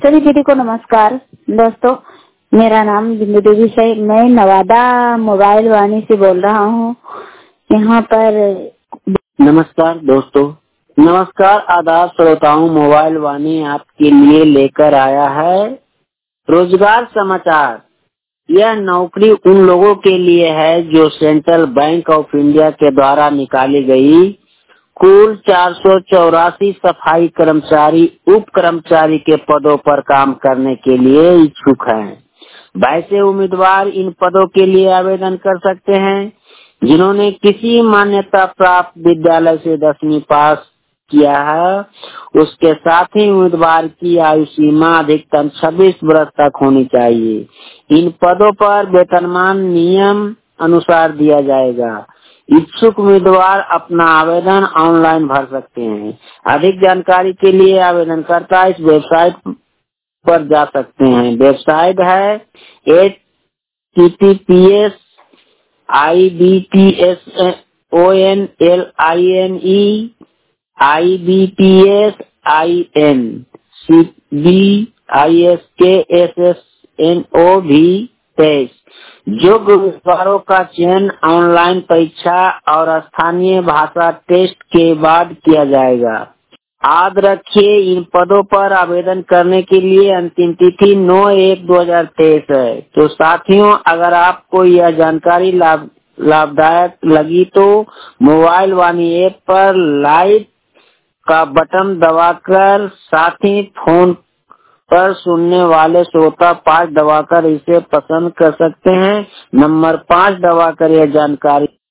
सभी दीदी को नमस्कार। दोस्तों, मेरा नाम बिंदु देवी है। मैं नवादा मोबाइल वाणी से बोल रहा हूँ। यहाँ पर नमस्कार दोस्तों, नमस्कार आदाब श्रोताओं। मोबाइल वाणी आपके लिए लेकर आया है रोजगार समाचार। यह नौकरी उन लोगों के लिए है जो सेंट्रल बैंक ऑफ इंडिया के द्वारा निकाली गई कुल 484 सफाई कर्मचारी उप कर्मचारी के पदों पर काम करने के लिए इच्छुक हैं। वैसे उम्मीदवार इन पदों के लिए आवेदन कर सकते हैं जिन्होंने किसी मान्यता प्राप्त विद्यालय से 10वीं पास किया है। उसके साथ ही उम्मीदवार की आयु सीमा अधिकतम 26 वर्ष तक होनी चाहिए। इन पदों पर वेतनमान नियम अनुसार दिया जाएगा। इच्छुक उम्मीदवार अपना आवेदन ऑनलाइन भर सकते हैं। अधिक जानकारी के लिए आवेदनकर्ता इस वेबसाइट पर जा सकते हैं। वेबसाइट है https ibtsonline योग्य उम्मीदवारों का चयन ऑनलाइन परीक्षा और स्थानीय भाषा टेस्ट के बाद किया जाएगा। याद रखिए, इन पदों पर आवेदन करने के लिए अंतिम तिथि 9/1/2023 है। तो साथियों, अगर आपको यह जानकारी लाभदायक लगी तो मोबाइल वाणी ऐप पर लाइव का बटन दबाकर, साथ ही फोन पर सुनने वाले श्रोता 5 दबाकर इसे पसंद कर सकते हैं। नंबर 5 दबाकर यह जानकारी